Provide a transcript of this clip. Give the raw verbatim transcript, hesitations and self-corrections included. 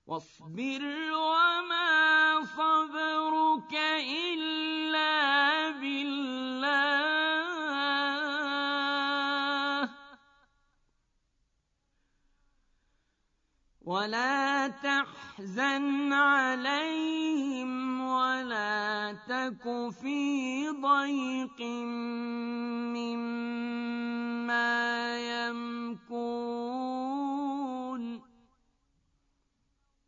واصبر وما صبرك إلا بالله ولا تحزن عليهم ولا تك في ضيق